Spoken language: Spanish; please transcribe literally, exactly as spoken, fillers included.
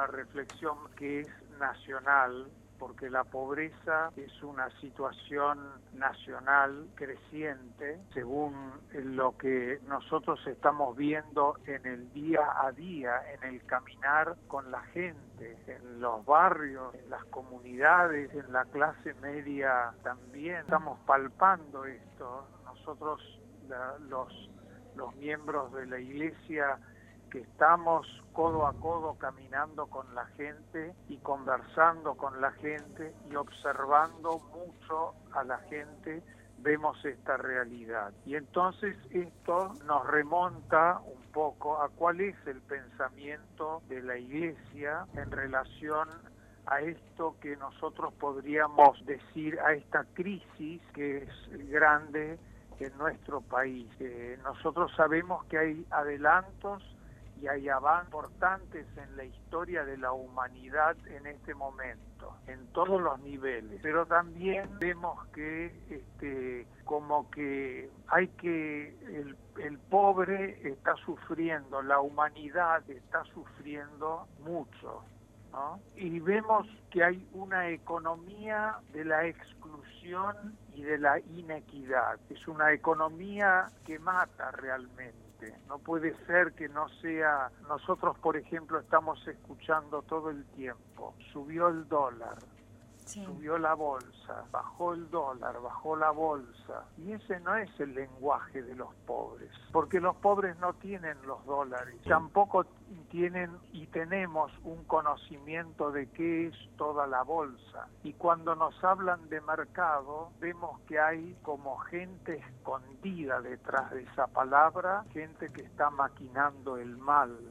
una reflexión que es nacional, porque la pobreza es una situación nacional creciente, según lo que nosotros estamos viendo en el día a día, en el caminar con la gente, en los barrios, en las comunidades, en la clase media también. Estamos palpando esto. Nosotros, la, los, los miembros de la Iglesia, que estamos codo a codo caminando con la gente y conversando con la gente y observando mucho a la gente, vemos esta realidad. Y entonces esto nos remonta un poco a cuál es el pensamiento de la Iglesia en relación a esto que nosotros podríamos decir, a esta crisis que es grande en nuestro país. Eh, nosotros sabemos que hay adelantos y hay avances importantes en la historia de la humanidad en este momento, en todos los niveles, pero también vemos que este, como que hay que, el, el pobre está sufriendo, la humanidad está sufriendo mucho, ¿no? Y vemos que hay una economía de la exclusión y de la inequidad, es una economía que mata realmente. No puede ser que no sea, nosotros por ejemplo estamos escuchando todo el tiempo, subió el dólar, sí. Subió la bolsa, bajó el dólar, bajó la bolsa, y ese no es el lenguaje de los pobres, porque los pobres no tienen los dólares, tampoco tienen y tenemos un conocimiento de qué es toda la bolsa, y cuando nos hablan de mercado, vemos que hay como gente escondida detrás de esa palabra, gente que está maquinando el mal,